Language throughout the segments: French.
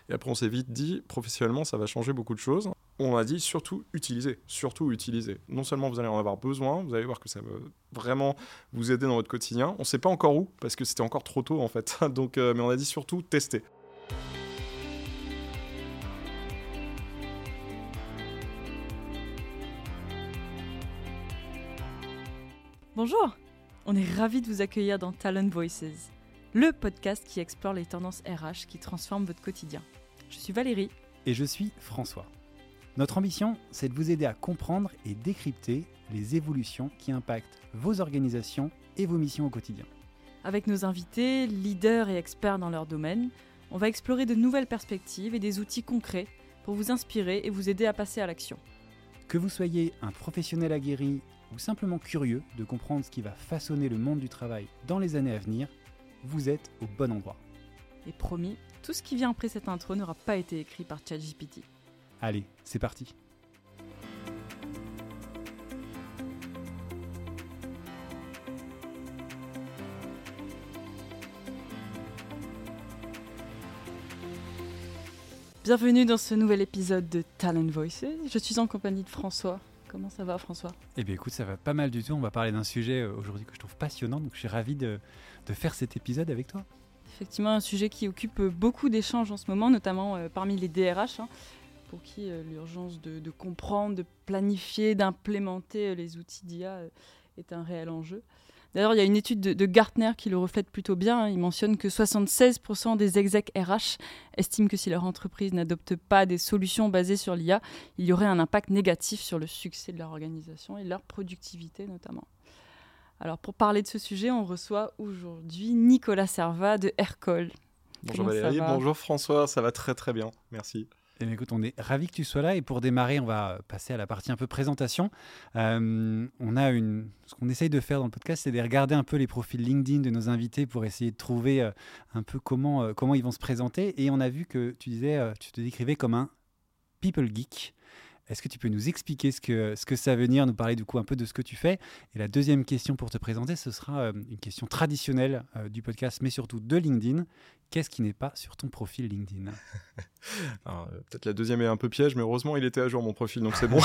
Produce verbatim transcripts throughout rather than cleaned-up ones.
Et après, on s'est vite dit, professionnellement, ça va changer beaucoup de choses. On a dit surtout utiliser, surtout utiliser. Non seulement vous allez en avoir besoin, vous allez voir que ça va vraiment vous aider dans votre quotidien. On ne sait pas encore où, parce que c'était encore trop tôt en fait. Donc, euh, mais on a dit surtout tester. Bonjour, on est ravis de vous accueillir dans Talent Voices, le podcast qui explore les tendances R H qui transforment votre quotidien. Je suis Valérie. Et je suis François. Notre ambition, c'est de vous aider à comprendre et décrypter les évolutions qui impactent vos organisations et vos missions au quotidien. Avec nos invités, leaders et experts dans leur domaine, on va explorer de nouvelles perspectives et des outils concrets pour vous inspirer et vous aider à passer à l'action. Que vous soyez un professionnel aguerri ou simplement curieux de comprendre ce qui va façonner le monde du travail dans les années à venir, vous êtes au bon endroit. Et promis, tout ce qui vient après cette intro n'aura pas été écrit par ChatGPT. Allez, c'est parti. Bienvenue dans ce nouvel épisode de Talent Voices. Je suis en compagnie de François. Comment ça va, François ? Eh bien écoute, ça va pas mal du tout. On va parler d'un sujet euh, aujourd'hui que je trouve passionnant, donc je suis ravi de, de faire cet épisode avec toi. Effectivement, un sujet qui occupe beaucoup d'échanges en ce moment, notamment euh, parmi les D R H, hein, pour qui euh, l'urgence de, de comprendre, de planifier, d'implémenter euh, les outils d'I A euh, est un réel enjeu. D'ailleurs, il y a une étude de, de Gartner qui le reflète plutôt bien. Hein. Il mentionne que soixante-seize pour cent des execs R H estiment que si leur entreprise n'adopte pas des solutions basées sur l'I A, il y aurait un impact négatif sur le succès de leur organisation et leur productivité notamment. Alors, pour parler de ce sujet, on reçoit aujourd'hui Nicolas Servat de Aircall. Bonjour Comment Valérie, bonjour François, ça va très très bien, merci. Eh bien, écoute, on est ravis que tu sois là et pour démarrer, on va passer à la partie un peu présentation. Euh, on a une, ce qu'on essaye de faire dans le podcast, c'est de regarder un peu les profils LinkedIn de nos invités pour essayer de trouver euh, un peu comment, euh, comment ils vont se présenter. Et on a vu que tu disais, euh, tu te décrivais comme un people geek. Est-ce que tu peux nous expliquer ce que, ce que ça veut dire, nous parler du coup un peu de ce que tu fais ? Et la deuxième question pour te présenter, ce sera euh, une question traditionnelle euh, du podcast, mais surtout de LinkedIn. Qu'est-ce qui n'est pas sur ton profil LinkedIn ? Alors, euh, peut-être la deuxième est un peu piège, mais heureusement, il était à jour, mon profil, donc c'est bon.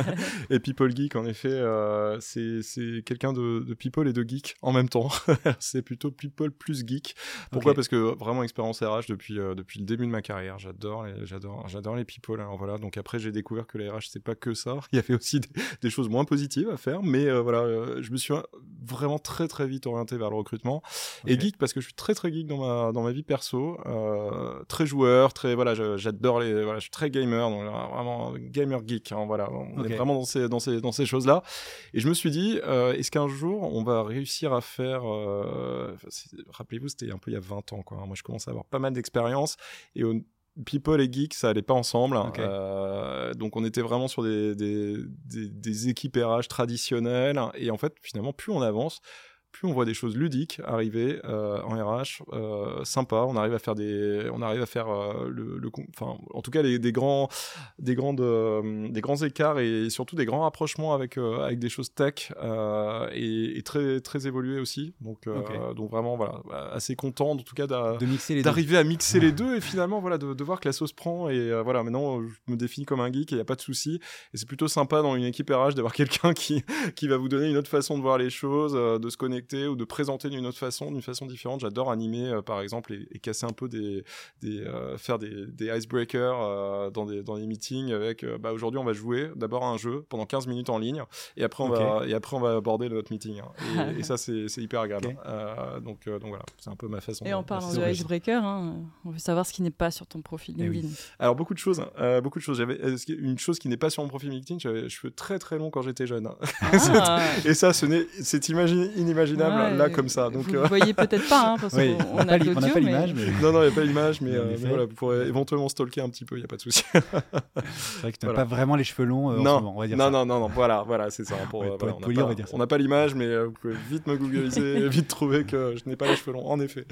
Et People Geek, en effet, euh, c'est, c'est quelqu'un de, de People et de Geek en même temps. C'est plutôt People plus Geek. Pourquoi ? Okay. Parce que vraiment, expérience R H depuis, euh, depuis le début de ma carrière. J'adore les, j'adore, j'adore les People. Alors voilà, donc après, j'ai découvert que les R H, c'est pas que ça. Il y avait aussi des, des choses moins positives à faire, mais euh, voilà, euh, je me suis vraiment très, très vite orienté vers le recrutement. Okay. Et Geek, parce que je suis très, très geek dans ma, dans ma vie perso. Euh, très joueur, très, voilà, je, j'adore les, voilà, je suis très gamer, donc vraiment gamer geek, hein, voilà, on okay. est vraiment dans ces, dans ces, dans ces choses-là. Et je me suis dit, euh, est-ce qu'un jour on va réussir à faire, euh, rappelez-vous, c'était un peu il y a vingt ans, quoi. Moi, je commençais à avoir pas mal d'expérience et au, People et Geek, ça allait pas ensemble. Okay. Euh, donc, on était vraiment sur des, des, des, des équipes R H traditionnelles. Et en fait, finalement, plus on avance, plus on voit des choses ludiques arriver euh, en R H, euh, sympa. On arrive à faire des, on arrive à faire euh, le, le, enfin, en tout cas, les, des grands, des grandes, euh, des grands écarts et surtout des grands rapprochements avec euh, avec des choses tech euh, et, et très très évoluées aussi. Donc euh, okay. donc vraiment voilà, assez content en tout cas de mixer les d'arriver deux. à mixer les deux et finalement voilà de, de voir que la sauce prend et euh, voilà maintenant je me définis comme un geek et il y a pas de souci et c'est plutôt sympa dans une équipe R H d'avoir quelqu'un qui qui va vous donner une autre façon de voir les choses, euh, de se connecter ou de présenter d'une autre façon, d'une façon différente. J'adore animer, euh, par exemple, et, et casser un peu des, des euh, faire des, des icebreakers euh, dans des dans des meetings avec. Euh, bah aujourd'hui, on va jouer d'abord à un jeu pendant quinze minutes en ligne, et après on okay. va et après on va aborder notre meeting. Hein. Et, et ça, c'est c'est hyper agréable. Okay. Euh, donc euh, donc voilà, c'est un peu ma façon. Et en parlant de icebreaker, hein, on veut savoir ce qui n'est pas sur ton profil LinkedIn. Oui. Alors beaucoup de choses, euh, beaucoup de choses. J'avais une chose qui n'est pas sur mon profil LinkedIn. J'avais les cheveux très très longs quand j'étais jeune. Ah. Et ça, ce n'est, c'est imagine, inimaginable. Ouais, là comme ça donc vous euh... ne voyez peut-être pas hein, parce oui, qu'on on n'a pas, l'audio, pas mais... l'image mais... non non il n'y a pas l'image mais, euh, mais voilà, vous pourrez éventuellement stalker un petit peu, il n'y a pas de souci. C'est vrai que tu n'as voilà. pas vraiment les cheveux longs euh, non, en ce moment, on va dire non, ça. non non non voilà voilà c'est ça pour, ouais, euh, pour voilà, être poli, on va dire ça. On n'a pas l'image mais euh, vous pouvez vite me googliser et vite trouver que je n'ai pas les cheveux longs en effet.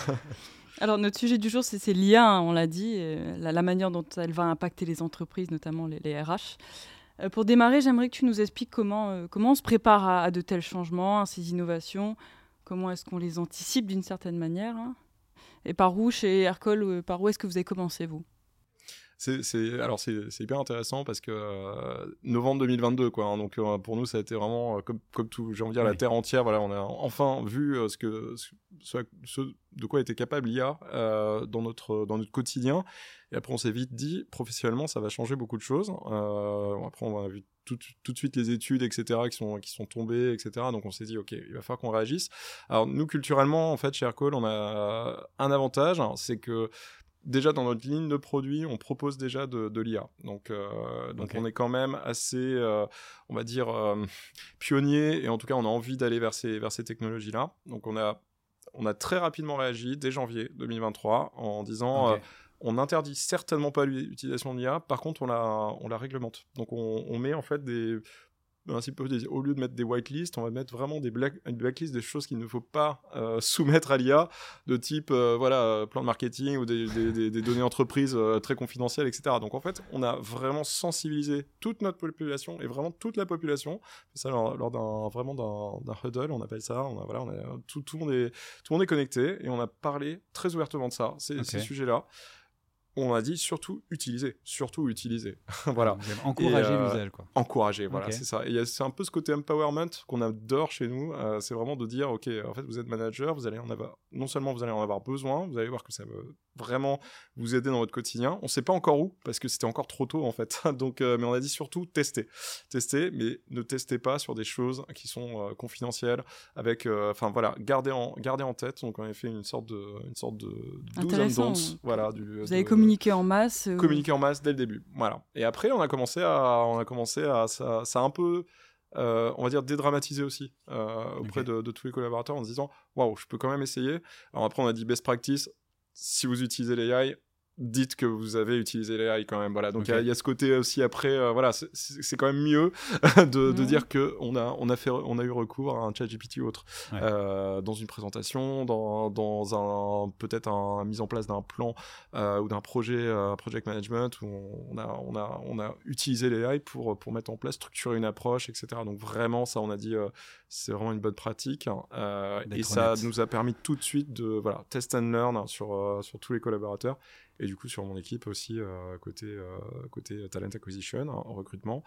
Alors notre sujet du jour c'est, c'est l'I A, hein, on l'a dit, la, la manière dont elle va impacter les entreprises, notamment les, les R H. Euh, pour démarrer, j'aimerais que tu nous expliques comment, euh, comment on se prépare à, à de tels changements, à ces innovations, comment est-ce qu'on les anticipe d'une certaine manière, hein. Et par où, chez Aircall, euh, par où est-ce que vous avez commencé, vous ? c'est, c'est, alors c'est, c'est hyper intéressant parce que euh, novembre deux mille vingt-deux, quoi. Hein, donc euh, pour nous, ça a été vraiment euh, comme, comme tout, j'ai envie de dire, oui. la terre entière. Voilà, on a enfin vu euh, ce que, ce, ce de quoi était capable l'I A euh, dans notre dans notre quotidien. Et après, on s'est vite dit, professionnellement, ça va changer beaucoup de choses. Euh, après, on a vu tout, tout de suite les études, et cetera, qui sont qui sont tombées, et cetera. Donc on s'est dit, ok, il va falloir qu'on réagisse. Alors nous, culturellement, en fait, chez Aircall, on a un avantage, hein, c'est que déjà dans notre ligne de produits, on propose déjà de, de l'I A. Donc, euh, donc okay. on est quand même assez, euh, on va dire, euh, pionnier, et en tout cas, on a envie d'aller vers ces, vers ces technologies-là. Donc, on a, on a très rapidement réagi dès janvier deux mille vingt-trois en disant... Okay. Euh, on n'interdit certainement pas l'utilisation de l'I A, par contre, on la, on la réglemente. Donc, on, on met en fait des... Un petit peu des, au lieu de mettre des whitelists, on va mettre vraiment des black, une blacklist des choses qu'il ne faut pas euh, soumettre à l'I A, de type euh, voilà, plan de marketing ou des, des, des, des données entreprises euh, très confidentielles, et cetera. Donc en fait, on a vraiment sensibilisé toute notre population et vraiment toute la population. Ça lors, lors d'un vraiment d'un, d'un huddle, on appelle ça. On a, voilà, on a, tout, tout, le monde est, tout le monde est connecté et on a parlé très ouvertement de ça, ces, okay. ces sujets-là. On a dit surtout utiliser, surtout utiliser. Voilà. Encourager euh, l'usage, quoi. Encourager, voilà, okay. c'est ça. Et y a, c'est un peu ce côté empowerment qu'on adore chez nous. Euh, c'est vraiment de dire, ok, en fait, vous êtes manager, vous allez en avoir, non seulement vous allez en avoir besoin, vous allez voir que ça va vraiment vous aider dans votre quotidien. On sait pas encore où, parce que c'était encore trop tôt, en fait. Donc, euh, mais on a dit surtout tester. Tester, mais ne testez pas sur des choses qui sont euh, confidentielles, avec, enfin, euh, voilà, gardez en, gardez en tête. Donc, on a fait une sorte de, une sorte de do's and don'ts. Voilà, du, vous de, avez communiqué en masse. Euh... Communiquer en masse dès le début. Voilà. Et après, on a commencé à, on a commencé à, ça, ça a un peu, euh, on va dire, dédramatiser aussi euh, auprès okay. de, de tous les collaborateurs en se disant, waouh, je peux quand même essayer. Alors après, on a dit best practice. Si vous utilisez l'A I, dites que vous avez utilisé l'A I quand même. Voilà. Donc il okay. y, y a ce côté aussi après. Euh, voilà, c'est, c'est quand même mieux de, mmh. de dire que on a, on a fait, on a eu recours à un ChatGPT ou autre ouais. euh, dans une présentation, dans, dans un peut-être un mise en place d'un plan euh, ou d'un projet, euh, project management où on a, on a, on a utilisé l'A I pour pour mettre en place, structurer une approche, et cetera. Donc vraiment, ça, on a dit, euh, c'est vraiment une bonne pratique euh, et ça honnête. Nous a permis tout de suite de voilà test and learn sur euh, sur tous les collaborateurs. Et du coup, sur mon équipe aussi, euh, côté, euh, côté talent acquisition, hein, en recrutement.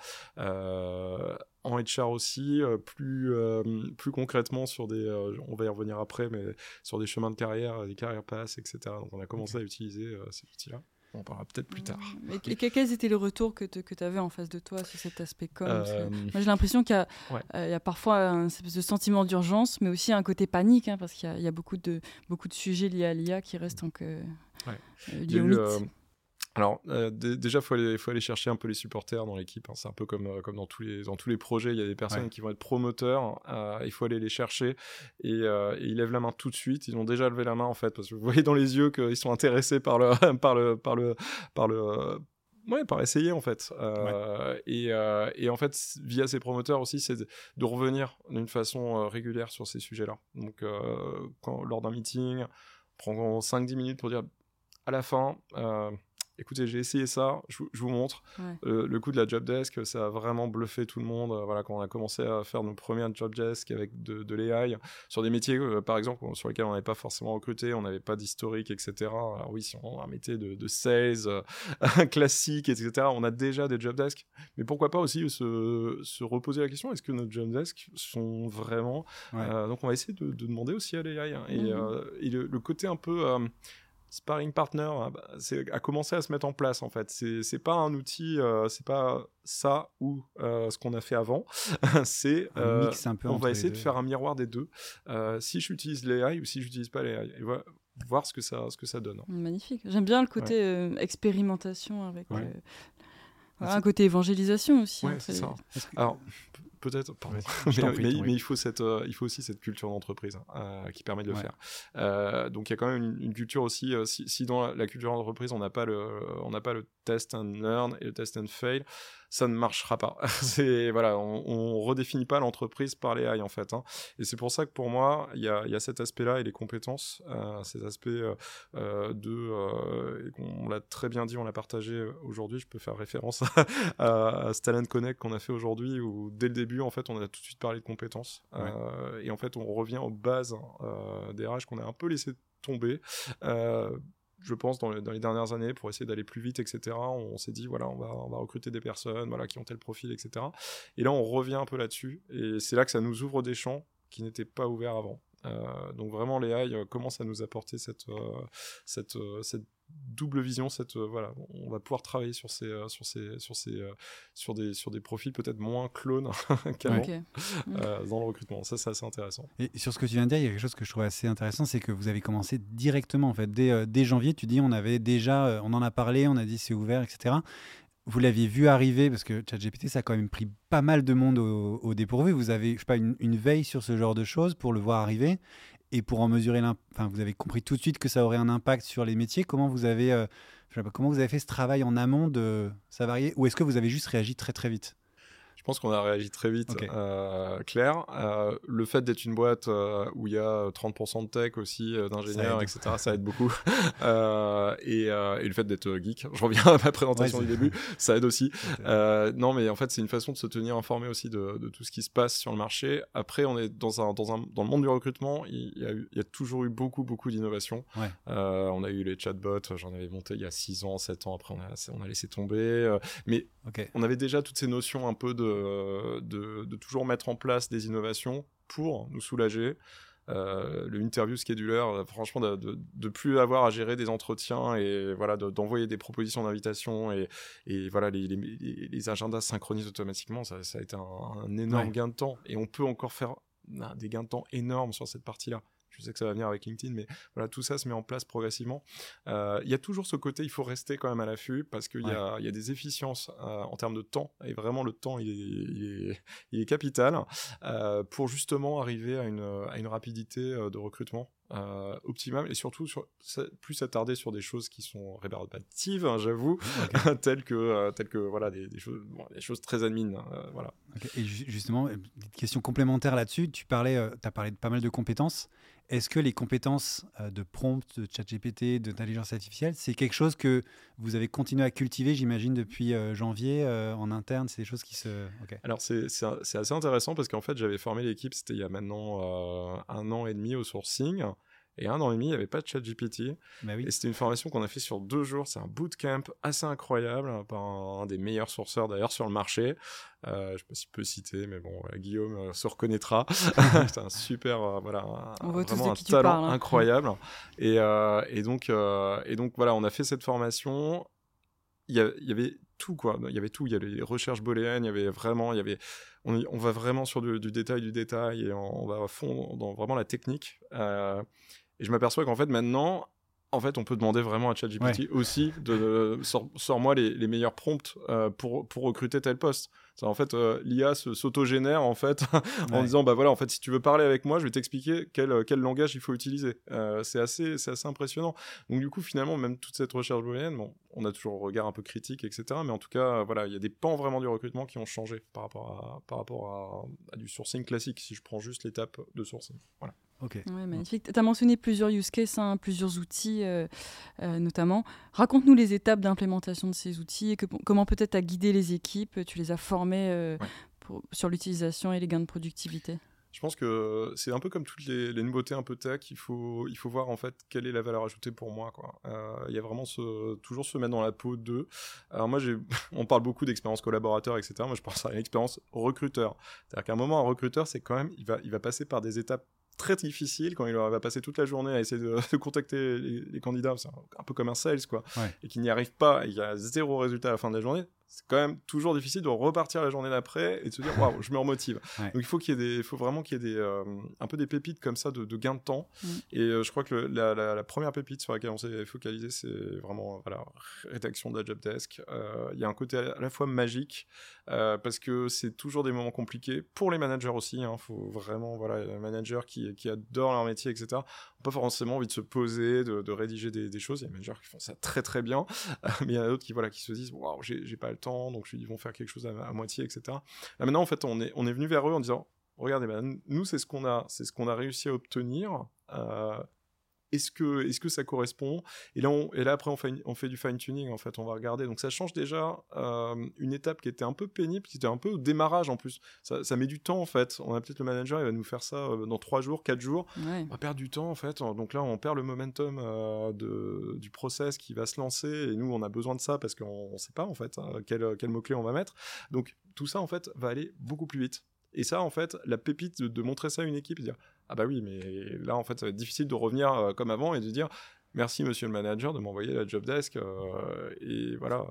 Euh, en H R aussi, euh, plus, euh, plus concrètement sur des... Euh, on va y revenir après, mais sur des chemins de carrière, des carrières pass, et cetera. Donc, on a commencé okay. à utiliser euh, ces outils-là. On en parlera peut-être plus tard. Et, et quels étaient les retours que tu avais en face de toi sur cet aspect com euh... Moi, j'ai l'impression qu'il y a, ouais. euh, il y a parfois un espèce de sentiment d'urgence, mais aussi un côté panique, hein, parce qu'il y a, il y a beaucoup, de, beaucoup de sujets liés à l'I A qui restent donc, euh, ouais. euh, liés au mythe. Euh... Alors, euh, d- déjà, il faut aller, faut aller chercher un peu les supporters dans l'équipe. Hein. C'est un peu comme, euh, comme dans, tous les, dans tous les projets. Il y a des personnes ouais. qui vont être promoteurs. Euh, il faut aller les chercher. Et, euh, et ils lèvent la main tout de suite. Ils ont déjà levé la main, en fait, parce que vous voyez dans les yeux qu'ils sont intéressés par le... par le, par le, par le Ouais, par essayer en fait. Euh, ouais. et, euh, et en fait, via ces promoteurs aussi, c'est de, de revenir d'une façon euh, régulière sur ces sujets-là. Donc, euh, quand, lors d'un meeting, on prend cinq dix minutes pour dire à la fin, euh, écoutez, j'ai essayé ça, je, je vous montre. Ouais. Euh, le coup de la job desk, ça a vraiment bluffé tout le monde. Euh, voilà, quand on a commencé à faire nos premiers job desk avec de, de l'A I, sur des métiers, euh, par exemple, sur lesquels on n'avait pas forcément recruté, on n'avait pas d'historique, et cetera. Alors oui, si on a un métier de, de sales, euh, classique, et cetera, on a déjà des job desks. Mais pourquoi pas aussi se, se reposer la question, est-ce que nos job desks sont vraiment... Ouais. Euh, donc on va essayer de, de demander aussi à l'A I. Hein, et, mmh. euh, et le, le côté un peu... Euh, sparring partner, c'est, a commencé à se mettre en place en fait. C'est, c'est pas un outil, euh, c'est pas ça ou euh, ce qu'on a fait avant. c'est euh, mix un peu on va essayer de faire un miroir des deux. Euh, si j'utilise l'A I ou si j'utilise pas l'A I, et voilà, voir ce que ça, ce que ça donne. Magnifique. J'aime bien le côté ouais. euh, expérimentation avec ouais. euh, voilà, un côté évangélisation aussi. Ouais, hein, c'est ça. Alors. Peut-être, pardon. Ouais, mais, prie, mais, mais il faut cette, euh, il faut aussi cette culture d'entreprise euh, qui permet de le ouais. faire. Euh, donc il y a quand même une, une culture aussi. Euh, si, si dans la, la culture d'entreprise on n'a pas le, on n'a pas le test and learn et le test and fail, ça ne marchera pas. c'est voilà, on, on redéfinit pas l'entreprise par les A I en fait. Hein. Et c'est pour ça que pour moi il y a, il y a cet aspect-là et les compétences, euh, ces aspects euh, de, euh, et on l'a très bien dit, on l'a partagé aujourd'hui. Je peux faire référence à, à, à ce Talent Connect qu'on a fait aujourd'hui où dès le début en fait, on a tout de suite parlé de compétences ouais. euh, et en fait, on revient aux bases euh, des R H qu'on a un peu laissé tomber. Euh, je pense, dans, le, dans les dernières années, pour essayer d'aller plus vite, et cetera. On, on s'est dit, voilà, on va, on va recruter des personnes voilà, qui ont tel profil, et cetera. Et là, on revient un peu là-dessus. Et c'est là que ça nous ouvre des champs qui n'étaient pas ouverts avant. Euh, donc vraiment, l'A I euh, commence à nous apporter cette, euh, cette, euh, cette double vision. Cette, euh, voilà, on va pouvoir travailler sur, ces, euh, sur, ces, sur, ces, euh, sur, des, sur des profils peut-être moins clones qu'avant Okay. euh, dans le recrutement. Ça, c'est assez intéressant. Et sur ce que tu viens de dire, il y a quelque chose que je trouve assez intéressant, c'est que vous avez commencé directement, en fait. Dès, euh, dès janvier, tu dis, on avait déjà, euh, on en a parlé, on a dit c'est ouvert, et cetera. Vous l'aviez vu arriver, parce que ChatGPT, ça a quand même pris pas mal de monde au, au dépourvu. Vous avez, je sais pas, une, une veille sur ce genre de choses pour le voir arriver et pour en mesurer l'impact. Enfin, vous avez compris tout de suite que ça aurait un impact sur les métiers. Comment vous avez, euh, je sais pas, comment vous avez fait ce travail en amont de ça varier, ou est-ce que vous avez juste réagi très très vite? Je pense qu'on a réagi très vite, okay. euh, Claire. Euh, le fait d'être une boîte euh, où il y a trente pour cent de tech aussi, euh, d'ingénieurs, et cetera, ça aide beaucoup. euh, et, euh, et le fait d'être geek, je reviens à ma présentation ouais, du début, ça aide aussi. Euh, non, mais en fait, c'est une façon de se tenir informé aussi de, de tout ce qui se passe sur le marché. Après, on est dans, un, dans, un, dans le monde du recrutement, il y a, eu, il y a toujours eu beaucoup, beaucoup d'innovations. Ouais. Euh, on a eu les chatbots, j'en avais monté il y a six ans, sept ans, après on a, on a laissé tomber. Euh, mais okay. on avait déjà toutes ces notions un peu de De, de, de toujours mettre en place des innovations pour nous soulager. Euh, le interview scheduler, franchement, de, de, de plus avoir à gérer des entretiens et voilà, de, d'envoyer des propositions d'invitation et, et voilà, les, les, les agendas synchronisent automatiquement, ça, ça a été un, un énorme ouais. gain de temps. Et on peut encore faire ben, des gains de temps énormes sur cette partie-là. Je sais que ça va venir avec LinkedIn, mais voilà, tout ça se met en place progressivement. Il euh, y a toujours ce côté, il faut rester quand même à l'affût parce qu'il ouais. y, y a des efficiences euh, en termes de temps, et vraiment le temps, il est, il est, il est capital euh, pour justement arriver à une, à une rapidité de recrutement euh, optimale et surtout sur, plus s'attarder sur des choses qui sont rébarbatives, hein, j'avoue, okay. telles que, euh, telles que voilà, des, des, choses, bon, des choses très admin. Euh, voilà. Okay. Et justement, une question complémentaire là-dessus, tu parlais, euh, as parlé de pas mal de compétences. Est-ce que les compétences euh, de prompt, de ChatGPT, d'intelligence artificielle, c'est quelque chose que vous avez continué à cultiver, j'imagine, depuis euh, janvier euh, en interne? C'est des choses qui se... Okay. Alors, c'est, c'est, c'est assez intéressant parce qu'en fait, j'avais formé l'équipe, c'était il y a maintenant euh, un an et demi au sourcing. Et un an et demi, il n'y avait pas de ChatGPT. Bah oui. Et c'était une formation qu'on a fait sur deux jours. C'est un bootcamp assez incroyable, par un, un des meilleurs sourceurs d'ailleurs sur le marché. Euh, je ne sais pas si je peux citer, mais bon, voilà, Guillaume euh, se reconnaîtra. C'est un super, euh, voilà, un, on voit vraiment tous de un qui talent tu parles, hein. incroyable. Et, euh, et, donc, euh, et donc, voilà, on a fait cette formation. Il y, a, il y avait tout, quoi. Il y avait tout. Il y avait les recherches booléennes, il y avait vraiment, il y avait... On, on va vraiment sur du, du détail, du détail, et on, on va à fond dans vraiment la technique. Euh, et je m'aperçois qu'en fait, maintenant, en fait, on peut demander vraiment à ChatGPT ouais. aussi de, de sors, sors-moi les, les meilleurs prompts euh, pour, pour recruter tel poste. C'est, en fait, euh, l'I A se, s'autogénère en fait en ouais. disant bah voilà, en fait, si tu veux parler avec moi, je vais t'expliquer quel, quel langage il faut utiliser. Euh, c'est assez, c'est assez impressionnant. Donc du coup, finalement, même toute cette recherche booléenne, bon, on a toujours un regard un peu critique, et cetera. Mais en tout cas, voilà, il y a des pans vraiment du recrutement qui ont changé par rapport à, par rapport à, à du sourcing classique. Si je prends juste l'étape de sourcing, voilà. Okay. Ouais, magnifique. Tu as mentionné plusieurs use cases, hein, plusieurs outils euh, euh, notamment. Raconte-nous les étapes d'implémentation de ces outils et que, comment peut-être tu as guidé les équipes, tu les as formées euh, ouais. pour, sur l'utilisation et les gains de productivité. Je pense que c'est un peu comme toutes les, les nouveautés un peu tech, il faut, il faut voir en fait quelle est la valeur ajoutée pour moi, quoi. Euh, il y a vraiment ce, toujours se mettre dans la peau d'eux. Alors moi, j'ai, on parle beaucoup d'expérience collaborateur, et cetera. Moi, je pense à une expérience recruteur. C'est-à-dire qu'à un moment, un recruteur, c'est quand même, il va, il va passer par des étapes très difficile quand il va passer toute la journée à essayer de, de contacter les, les candidats, c'est un, un peu comme un sales, quoi, ouais. et qu'il n'y arrive pas, il y a zéro résultat à la fin de la journée, c'est quand même toujours difficile de repartir la journée d'après et de se dire waouh, je me remotive. Ouais. Donc il faut qu'il y ait des, il faut vraiment qu'il y ait des, euh, un peu des pépites comme ça de, de gain de temps. Mm. Et euh, je crois que le, la, la, la première pépite sur laquelle on s'est focalisé, c'est vraiment voilà, rédaction de la job desk. Euh, il y a un côté à la fois magique euh, parce que c'est toujours des moments compliqués pour les managers aussi. Il hein, faut vraiment voilà, les managers qui, qui adorent leur métier, et cetera. N'ont pas forcément envie de se poser, de, de rédiger des, des choses. Il y a des managers qui font ça très très bien, euh, mais il y en a d'autres qui voilà, qui se disent waouh, j'ai, j'ai pas le temps, donc ils vont faire quelque chose à, à moitié, et cetera. Là maintenant, en fait, on est, on est venu vers eux en disant, regardez, ben, nous, c'est ce qu'on a, c'est ce qu'on a réussi à obtenir. Euh, est-ce que, est-ce que ça correspond ? Et là, on, et là, après, on fait, on fait du fine-tuning, en fait, on va regarder. Donc, ça change déjà euh, une étape qui était un peu pénible, qui était un peu au démarrage, en plus. Ça, ça met du temps, en fait. On a peut-être le manager, il va nous faire ça euh, dans trois jours, quatre jours. Ouais. On va perdre du temps, en fait. Donc là, on perd le momentum euh, de, du process qui va se lancer. Et nous, on a besoin de ça parce qu'on ne sait pas, en fait, hein, quel, quel mot-clé on va mettre. Donc, tout ça, en fait, va aller beaucoup plus vite. Et ça, en fait, la pépite de, de montrer ça à une équipe et dire ah bah oui, mais là, en fait, ça va être difficile de revenir euh, comme avant et de dire merci, monsieur le manager, de m'envoyer la job desk euh, et voilà.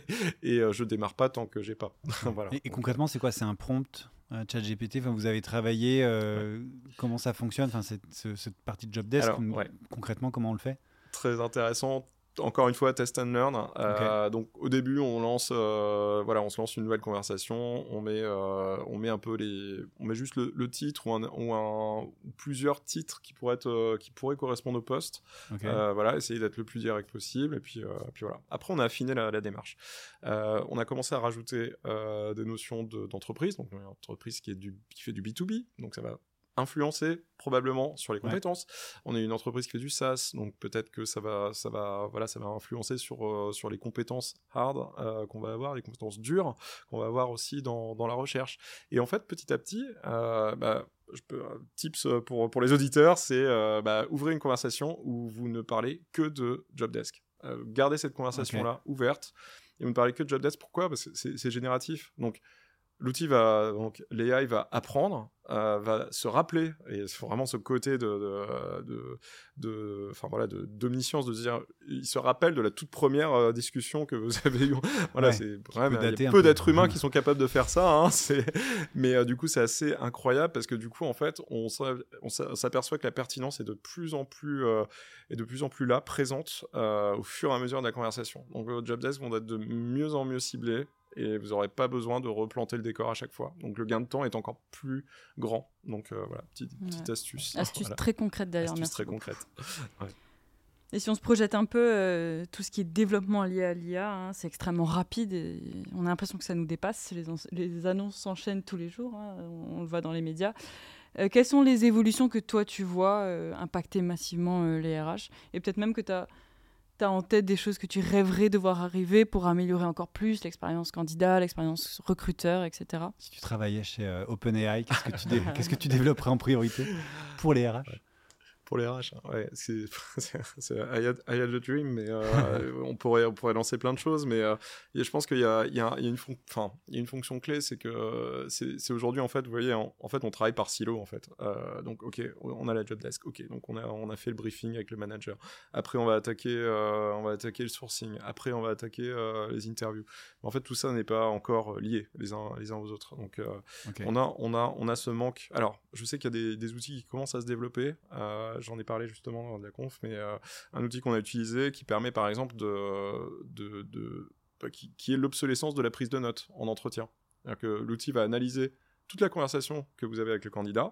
et euh, je démarre pas tant que j'ai pas. voilà. Et, et concrètement, c'est quoi ? C'est un prompt euh, ChatGPT, enfin, vous avez travaillé, euh, ouais. Comment ça fonctionne, enfin, cette, ce, cette partie de job desk, Alors, ouais. Concrètement, comment on le fait ? Très intéressant. Encore une fois, test and learn. Euh, okay. Donc, au début, on lance, euh, voilà, on se lance une nouvelle conversation. On met, euh, on met un peu les, on met juste le, le titre ou, un, ou, un, ou plusieurs titres qui pourraient être, euh, qui pourraient correspondre au poste. Okay. Euh, voilà, essayer d'être le plus direct possible. Et puis, euh, puis voilà. Après, on a affiné la, la démarche. Euh, on a commencé à rajouter euh, des notions de, d'entreprise. Donc, une entreprise qui est du, qui fait du B deux B. Donc, ça va influencer probablement sur les compétences. Ouais. On est une entreprise qui fait du SaaS, donc peut-être que ça va, ça va, voilà, ça va influencer sur euh, sur les compétences hard euh, qu'on va avoir, les compétences dures qu'on va avoir aussi dans dans la recherche. Et en fait, petit à petit, euh, bah, je peux tips pour pour les auditeurs, c'est euh, bah, ouvrez une conversation où vous ne parlez que de job desk. Euh, gardez cette conversation là okay. ouverte et vous ne parlez que de job desk. Pourquoi ? Parce que c'est, c'est génératif. Donc l'outil va, donc l'A I va apprendre, euh, va se rappeler, et c'est vraiment ce côté de, de, de, de, enfin voilà, de d'omniscience, de dire, il se rappelle de la toute première euh, discussion que vous avez eue. Voilà, ouais, c'est vraiment, il y a peu d'êtres peu. humains qui sont capables de faire ça, hein, c'est, mais euh, du coup, c'est assez incroyable parce que du coup, en fait, on, on s'aperçoit que la pertinence est de plus en plus, euh, est de plus en plus là, présente euh, au fur et à mesure de la conversation. Donc, vos job desks vont être de mieux en mieux ciblés. Et vous n'aurez pas besoin de replanter le décor à chaque fois. Donc le gain de temps est encore plus grand. Donc euh, voilà, petite, ouais. petite astuce. Astuce voilà. très concrète d'ailleurs. Astuce merci très beaucoup. concrète. Ouais. Et si on se projette un peu, euh, tout ce qui est développement lié à l'I A, hein, c'est extrêmement rapide. Et on a l'impression que ça nous dépasse. Les, an- les annonces s'enchaînent tous les jours. Hein, on, on le voit dans les médias. Euh, quelles sont les évolutions que toi tu vois euh, impacter massivement euh, les R H ? Et peut-être même que tu as... T'as en tête des choses que tu rêverais de voir arriver pour améliorer encore plus l'expérience candidat, l'expérience recruteur, et cetera. Si tu travaillais chez euh, OpenAI, qu'est-ce que, tu dé- qu'est-ce que tu développerais en priorité pour les R H ? Ouais. Pour les R H, hein. Ouais, c'est, c'est, c'est I, had, I had a dream, mais euh, on, pourrait, on pourrait lancer plein de choses, mais euh, et je pense qu'il y a, il y a, il y a une fon- enfin, il y a une fonction clé, c'est que euh, c'est, c'est aujourd'hui, en fait, vous voyez, en, en fait, on travaille par silo, en fait. Euh, donc, ok, on a la job desk, ok, donc on a, on a fait le briefing avec le manager. Après, on va attaquer, euh, on va attaquer le sourcing. Après, on va attaquer euh, les interviews. Mais en fait, tout ça n'est pas encore lié les uns, les uns aux autres. Donc, euh, okay. on a, on a, on a ce manque. Alors, je sais qu'il y a des, des outils qui commencent à se développer. Euh, j'en ai parlé justement dans la conf, mais euh, un outil qu'on a utilisé qui permet par exemple de, de, de, de qui, qui est l'obsolescence de la prise de notes en entretien. C'est-à-dire que l'outil va analyser toute la conversation que vous avez avec le candidat.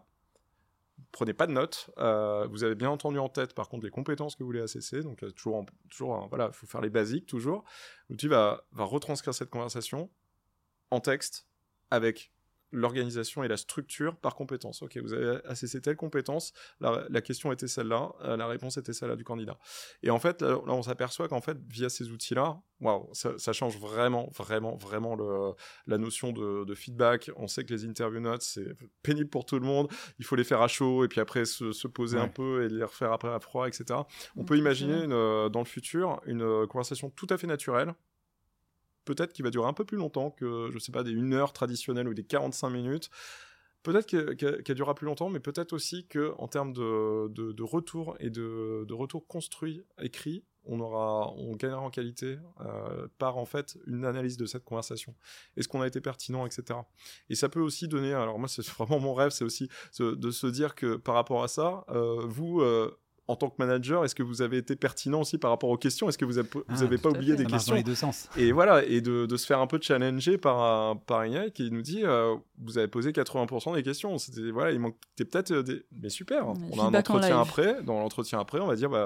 Prenez pas de notes, euh, vous avez bien entendu en tête par contre les compétences que vous voulez assesser, donc euh, toujours, en, toujours hein, voilà, faut faire les basiques toujours. L'outil va, va retranscrire cette conversation en texte avec l'organisation et la structure par compétence. Ok, vous avez assessé telle compétence, la, la question était celle-là, euh, la réponse était celle-là du candidat. Et en fait, là, là on s'aperçoit qu'en fait, via ces outils-là, waouh, ça, ça change vraiment, vraiment, vraiment le, la notion de, de feedback. On sait que les interview notes, c'est pénible pour tout le monde. Il faut les faire à chaud et puis après se, se poser ouais. un peu et les refaire après à froid, et cetera. On mmh, peut imaginer une, dans le futur une conversation tout à fait naturelle, peut-être qu'il va durer un peu plus longtemps que, je sais pas, des une heure traditionnelles ou des quarante-cinq minutes. Peut-être qu'elle, qu'elle, qu'elle durera plus longtemps, mais peut-être aussi qu'en termes de, de, de retour et de, de retour construit, écrit, on, aura, on gagnera en qualité euh, par en fait une analyse de cette conversation. Est-ce qu'on a été pertinent, et cetera. Et ça peut aussi donner, alors moi c'est vraiment mon rêve, c'est aussi de, de se dire que par rapport à ça, euh, vous... Euh, en tant que manager, est-ce que vous avez été pertinent aussi par rapport aux questions ? Est-ce que vous avez, vous ah, avez pas oublié fait. des ça questions ? Dans les deux sens. Et voilà, et de, de se faire un peu challenger par, par une A I qui nous dit euh, vous avez posé quatre-vingts pour cent des questions. C'était, voilà, il manquait peut-être des... Mais super, Mais on a un entretien après. Dans l'entretien après, on va dire bah,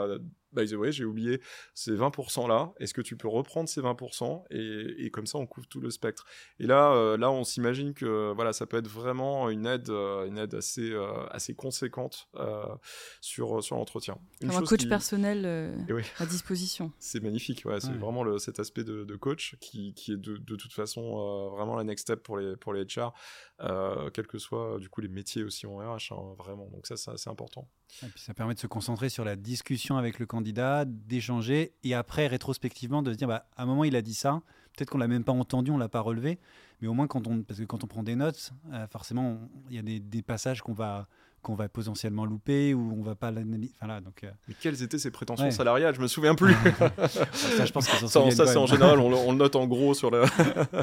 by the way, j'ai oublié ces vingt pour cent là, est-ce que tu peux reprendre ces vingt pour cent et, et comme ça on couvre tout le spectre. Et là, euh, là on s'imagine que voilà, ça peut être vraiment une aide, euh, une aide assez, euh, assez conséquente euh, sur, sur l'entretien. Une Comme un chose coach qui... personnel euh, oui. à disposition. C'est magnifique, ouais, c'est ouais. vraiment le, cet aspect de, de coach qui, qui est de, de toute façon euh, vraiment la next step pour les, pour les H R, euh, quels que soient du coup les métiers aussi en R H, hein, vraiment, donc ça, ça c'est important. Et puis ça permet de se concentrer sur la discussion avec le candidat, d'échanger, et après, rétrospectivement, de se dire, bah, à un moment, il a dit ça, peut-être qu'on l'a même pas entendu, on l'a pas relevé, mais au moins, quand on, parce que quand on prend des notes, euh, forcément, il y a des, des passages qu'on va, qu'on va potentiellement louper, ou on va pas l'analyser. Enfin, là, donc, euh... Mais quelles étaient ses prétentions ouais. salariales? Je me souviens plus. ça, je pense que ça, ça c'est en général, on, on le note en gros sur la,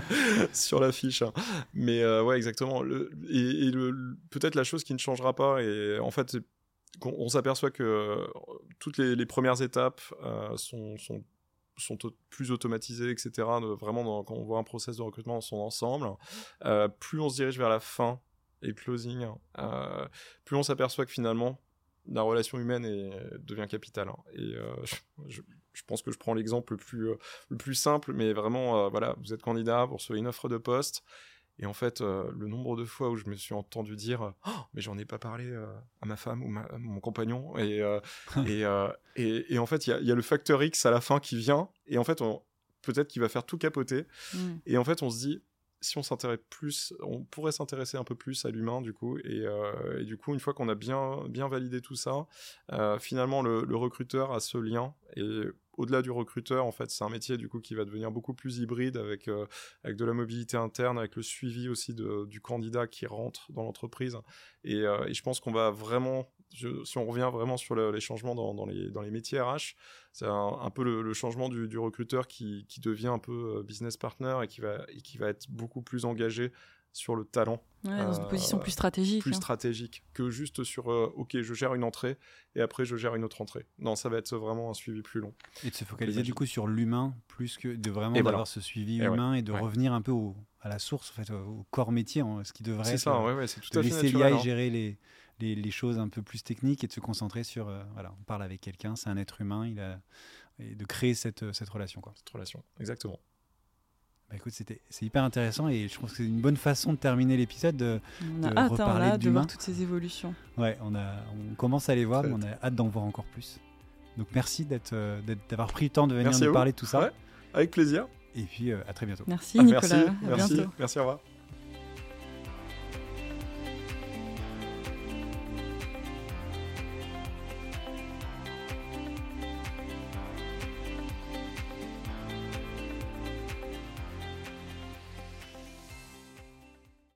sur la fiche. Hein. Mais euh, ouais, exactement. Le, et et le, peut-être la chose qui ne changera pas, et en fait, c'est qu'on on s'aperçoit que toutes les, les premières étapes euh, sont, sont, sont au- plus automatisées, et cetera. De, vraiment, dans, quand on voit un process de recrutement dans son ensemble, euh, plus on se dirige vers la fin et le closing, euh, plus on s'aperçoit que finalement, la relation humaine est, devient capitale. Hein. Et euh, je, je, je pense que je prends l'exemple le plus, euh, le plus simple, mais vraiment, euh, voilà, vous êtes candidat, vous recevez une offre de poste. Et en fait, euh, le nombre de fois où je me suis entendu dire oh, « mais j'en ai pas parlé euh, à ma femme ou ma, à mon compagnon ». Et, euh, et, euh, et, et en fait, il y, y a le facteur X à la fin qui vient. Et en fait, on, peut-être qu'il va faire tout capoter. Mm. Et en fait, on se dit, si on s'intéresse plus, on pourrait s'intéresser un peu plus à l'humain, du coup. Et, euh, et du coup, une fois qu'on a bien, bien validé tout ça, euh, finalement, le, le recruteur a ce lien. Et au-delà du recruteur, en fait, c'est un métier du coup qui va devenir beaucoup plus hybride avec, euh, avec de la mobilité interne, avec le suivi aussi de, du candidat qui rentre dans l'entreprise. Et, euh, et je pense qu'on va vraiment, je, si on revient vraiment sur le, les changements dans, dans, les, dans les métiers R H, c'est un, un peu le, le changement du, du recruteur qui, qui devient un peu business partner et qui va, et qui va être beaucoup plus engagé sur le talent. Ouais, dans une Euh, position plus stratégique. plus hein. stratégique que juste sur euh, ok, je gère une entrée et après je gère une autre entrée. Non, ça va être vraiment un suivi plus long. Et de se focaliser J'imagine. du coup sur l'humain plus que de vraiment Et d'avoir voilà. ce suivi Et humain et de ouais. revenir un peu au, à la source, en fait, au, au corps métier, hein, ce qui devrait C'est être. ça, euh, ouais, ouais, c'est tout de à fait laisser naturel. l'I A hein. gérer les, les, les choses un peu plus techniques et de se concentrer sur, euh, voilà, on parle avec quelqu'un, c'est un être humain, il a, et de créer cette, cette relation, quoi. Cette relation, exactement. Bah écoute, c'était, c'est hyper intéressant et je pense que c'est une bonne façon de terminer l'épisode. De, On a de hâte, hein, on a reparler hâte de d'humain. voir toutes ces évolutions. ouais, on, a, on commence à les voir, Très mais on a hâte d'en voir encore plus. Donc merci d'être, euh, d'être, d'avoir pris le temps de venir Merci à nous vous. parler de tout ça. Ouais, avec plaisir. Et puis euh, à très bientôt. Merci Ah, Nicolas, merci, à merci, bientôt. merci, au revoir.